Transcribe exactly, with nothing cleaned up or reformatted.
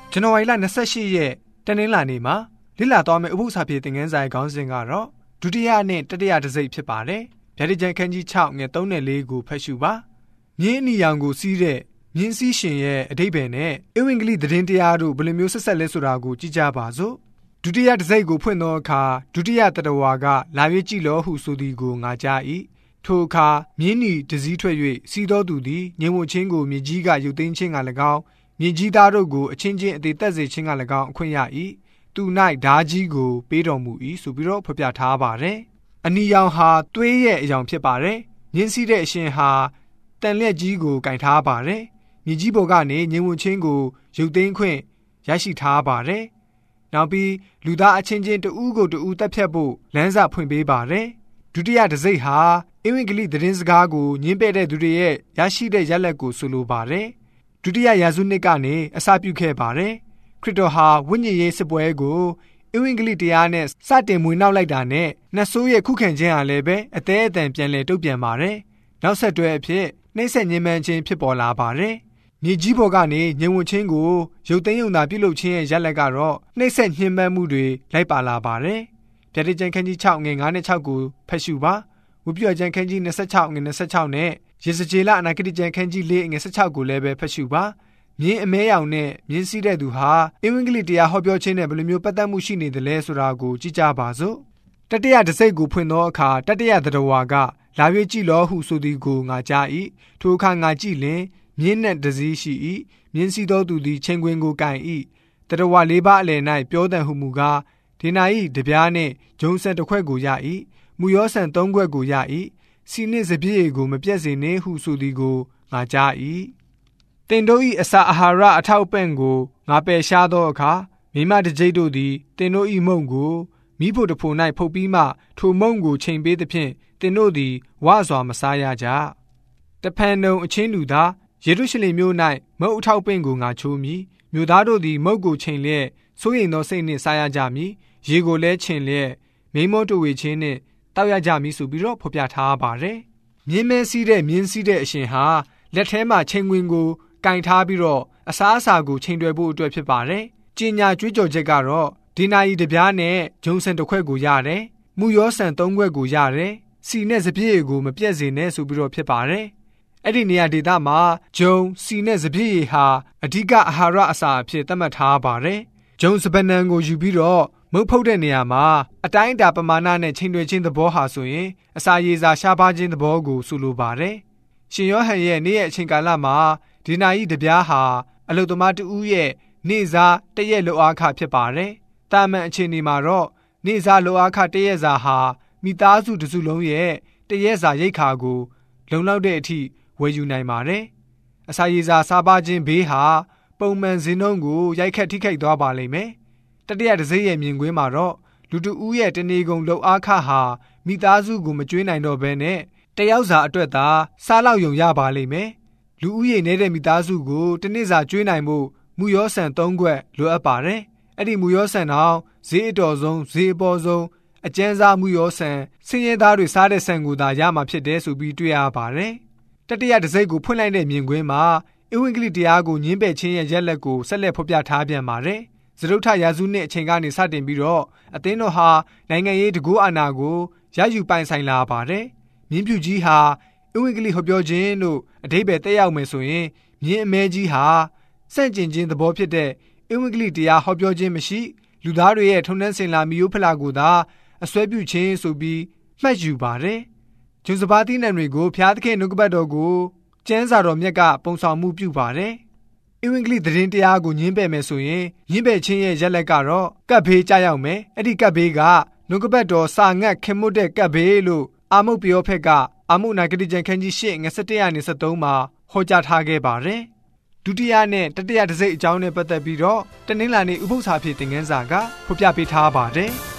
ဇန်နဝါရီလ၂၈ရက်တနင်္လာနေ့မှာလေ့လာသွားမယ့်ဥပုသ္စာပြေသင်ခန်းစာရဲ့ခေါင်းစဉ်ကတော့ဒုတိယနဲ့တတိယတစ်စိတ်ဖြစ်ပါတယ်။ဗျာဒိတ်ကျမ်းခန်းကြီး၆ငယ်၃နဲ့၄ကိုဖတ်ရှုပါ။မြင်းအနီရောင်ကိုစီးတဲ့မြင်းစည်းရှင်ရဲ့အဓိပ္ပာယ်နဲ့ဧဝံဂေလိသတင်းတရားတို့ဘယ်လိုမျိုးဆက်ဆက်လဲဆိုတာကိုကြည့်ကြပါစို့။ဒုတိယတစ်စိတ်ကိုဖွင့်သောအခါဒုတိယတတဝါကလာ၍ကြည့်လောဟုဆိုသည်ကိုငါကြား၏။ထိုအခါမြင်းနီတစည်းထွက်၍စီးသောသူသည်ငြိမ်ဝတ်ခြင်းကိုမြေကြီးကရုပ်သိမ်းခြင်းက၎င်းမြေကြီးသားတို့ကိုအချင်းချင်းအသေးသက်စေခြင်းက၎င်းအခွင့်ရ၏သူ၌ဓာကြီးကိုပေးတော်မူ၏ဆိုပြီးတော့ဖော်ပြထားပါတယ်အနီရောင်ဟာသွေးရဲ့အရောင်ဖြစ်ပါတယ်မြင်းစည်းတဲ့အရှင်ဟာတန်လက်ကြီးကိုကင်ထားပါတယ်မြေကြီးပေါ်ကနေငြိမ်ဝတ်ခြင်းကိုရုပ်သိမ်းခွင့်ရရှိထားပါတယ်နောက်ပြီးလူသားအချင်းချင်းတဦးကိုတဦးတက်ဖြတ်ဖို့လမ်းစာဖွင့်ပေးပါတယ်ဒုတိယတစ်စိတ်ဟာဧဝံဂေလိသတင်းစကားကိုညှင်းပယ်တဲ့သူတွေရဲ့ရရှိတဲ့ရလဒ်ကိုဆိုလိုပါတယ်ဒုတိယရာစုနှစ်ကနေအစပြုခဲ့ပါတယ်ခရစ်တော်ဟာဝိညာဉ်ရေးစစ်ပွဲကိုဧဝံဂေလိတရားနဲ့စတင်မွေးနှောက်လိုက်တာနဲ့နတ်ဆိုးရဲ့ခုခံခြင်းဟာလည်းပဲအသေးအတန်ပြန်လည်တုံ့ပြန်ပါတယ်နောက်ဆက်တွဲအဖြစ်နှိမ့်ဆက်ညှဉ်းပန်းခြင်းဖြစ်ပေါ်လာပါတယ်မြေကြီးပေါ်ကနေငြိမ်ဝတ်ခြင်းကိုရုပ်သိမ်းရုံသာပြုလုပ်ခြင်းရဲ့ရလဒ်ကတော့နှိမ့်ဆက်ညှဉ်းပန်းမှုတွေလိုက်ပါလာပါတယ်ဗျာဒိတ်ကျမ်းခန်းကြီး၆ငယ်၅နဲ့၆ကိုဖတ်ရှုပါဝိပုယျကျမ်းခန်းကြီး၂၆ငယ်၂၆နဲ့ယေဇကျေလအနာဂတိကျမ်းခန်းကြီး၄ငယ်၁၆ကိုလည်းပဲဖတ်ရှုပါမြင်းအမဲရောင်နဲ့မြင်းစည်းတဲ့သူဟာဧဝံဂေလိတရားဟောပြောခြင်းနဲ့ဘယ်လိုမျိုးပတ်သက်မှုရှိနေသလဲဆိုတာကိုကြည့်ကြပါစို့တတိယတစ်စိတ်ကိုဖွင့်သောအခါတတိယသတ္တဝါကလာ၍ကြည့်လောဟုဆိုသည်ကိုငါကြား၏ထိုအခါငါကြည့်လျင်မြင်းနဲ့တစည်းရှိ၏မြင်းစည်းသောသူသည်ချိန်ခွင်ကိုကန်၏သတ္တဝါလေးပါးအလယ်၌ပြောတန်ဟုမူကားဒေနာ၏တပြားနှင့်ဂျုံဆန်တစ်ခွက်ကိုရ၏မူယောဆန်သုံးခွက်ကိုရ၏စီနှင့်စပြည့်ကိုမပြတ်စေနှင့်ဟုဆိုသည်ကိုငါကြား၏တင်တို့၏အစာအာဟာရအထောက်ပံ့ကိုငါပယ်ရှားသောအခါမိမတကြိတ်တို့သည်တင်တို့၏မုံကိုမိဖို့တဖို့၌ဖုတ်ပြီးမှထိုမုံကိုချိန်ပေးသဖြင့်တင်တို့သည်ဝါစွာမစားရကြတဖန်တုံအချင်းလူသားယေရုရှလင်မြို့၌မုတ်အထောက်ပံ့ကိုငါချိုးမည်မြို့သားတို့သည်မုတ်ကိုချိန်လျက်စိုးရိမ်သောစိတ်နှင့်စားရကြမည်ရေကိုလည်းချိန်လျက်မိမောတူဝေခြင်းနှင့်တောက်ရကြမည်ဆိုပြီးတော့ဖော်ပြထားပါတယ်မြင်းမဲစီးတဲ့မြင်းစီးတဲ့အရှင်ဟာလက်ထဲမှာချိန်ခွင်ကိုကင်ထားပြီးတော့အစားအစာကိုချိန်တွယ်ဖို့အတွက်ဖြစ်ပါတယ်။ကြီးညာကြွေးကြော်ချက်ကတော့ဒီနာယီတပြားနဲ့ဂျုံဆန်တစ်ခွက်ကိုရတယ်။မူယောဆန်သုံးခွက်ကိုရတယ်။စီနဲ့စပြည့်ကိုမပြတ်စေနဲ့ဆိုပြီးတော့ဖြစ်ပါတယ်။အဲ့ဒီနေရာဒေသမှာဂျုံစီနဲ့စပြည့်ဟာအဓိကအာဟာရအစာအဖြစ်သတ်မှတ်ထားပါတယ်။ဂျုံစပနံကိုယူပြီးတော့မုတ်ဖုတ်တဲ့နေရာမှာအတိုင်းအတာပမာဏနဲ့ချိန်တွယ်ခြင်းသဘောဟာဆိုရင်အစာရည်စာရှားပါးခြင်းသဘောကိုဆိုလိုပါတယ်။ရှင်ယောဟန်ရဲ့နေ့ရဲ့အချိန်ကာလမှာဒီနာယီတပြားဟာအလုသမားတဦးရဲ့နေ့စားတရက်လောက်အားခဖြစ်ပါတယ်။တာမန်အခြေအနေမှာတော့နေ့စားလောက်အားခတရက်စာဟာမိသားစုတစ်စုလုံးရဲ့တရက်စာရိတ်ခါကိုလုံလောက်တဲ့အထိဝယ်ယူနိုင်ပါတယ်။အစာရည်စာစားပါခြင်းဘေးဟာပုံမှန်ဈေးနှုန်းကိုရိုက်ခတ်ထိခိုက်သွားပါလိမ့်မယ်။တတိယတစ်စိတ်ရဲ့မြင်ကွင်းမှာတော့လူတဦးရဲ့တနေကုန်လောက်အားခဟာမိသားစုကိုမကျွေးနိုင်တော့ဘဲနဲ့တယောက်စာအတွက်သာစားလောက်ယုံရပါလိမ့်မယ်။လူဦးရေနေတဲ့မိသားစုကိုတနေ့စာကျွေးနိုင်ဖို့မူယောဆန်သုံးခွက်လိုအပ်ပါတယ်။အဲ့ဒီမူယောဆန်တော့ဈေးအတော်ဆုံးဈေးအပေါ်ဆုံးအကျဉ်းစားမူယောဆန်ဆင်းရဲသားတွေစားတဲ့ဆန်ကိုသာရမှာဖြစ်တယ်ဆိုပြီးတွေ့ရပါတယ်။တတိယတစ်စိတ်ကိုဖွင့်လိုက်တဲ့မြင်ကွင်းမှာဧဝံဂေလိတရားကိုညှင်းပယ်ခြင်းရဲ့ရက်လက်ကိုဆက်လက်ဖော်ပြထားပြန်ပါတယ်။စတုတ္ထရာစုနှစ်အချိန်ကနေစတင်ပြီးတော့အသင်းတော်ဟာနိုင်ငံရေးတကူအာဏာကိုရယူပိုင်ဆိုင်လာပါတယ်။မြင်းပြူကြီးဟာဧဝံဂေလိဟောပြောခြင်းလို့အဓိပ္ပာယ်တက်ရောက်မယ်ဆိုရင်မြင်းအမဲကြီးဟာစန့်ကျင်ခြင်းသဘောဖြစ်တဲ့ဧဝံဂေလိတရားဟောပြောခြင်းမရှိလူသားတွေရဲ့ထုံနှန်းစင်လာမျိုးဖလာကိုသာအစွဲပြုခြင်းဆိုပြီးမှတ်ယူပါတယ်။ဂျုံစပါးသီးနှံတွေကိုဖျားသခင်နှုတ်ကပတ်တော်ကိုကျမ်းစာတော်မြတ်ကပုံဆောင်မှုပြုပါတယ်။ဧဝံဂေလိသတင်းတရားကိုညှင်းပယ်မယ်ဆိုရင်ညှင်းပယ်ခြင်းရဲ့ရက်လက်ကတော့ကပ်ဘေးကြောက်မယ်။အဲ့ဒီကပ်ဘေးကနှုတ်ကပတ်တော်စာငတ်ခင်မွတ်တဲ့ကပ်ဘေးလို့အာမုတ်ပယောဖက်ကအာမုတ်နာဂတိကျမ်းခန်းကြီး၈ငယ်၁၁ရာနေ၁၃မှာဟောကြားထားခဲ့ပါတယ်။ဒုတိယနဲ့တတိယတစ်စိတ်အကြောင်းနဲ့ပတ်သက်ပြီးတော့တနင်္လာနေ့ဥပုသ္စာဖြစ်သင်ခန်းစာကဖော်ပြပေးထားပါတယ်။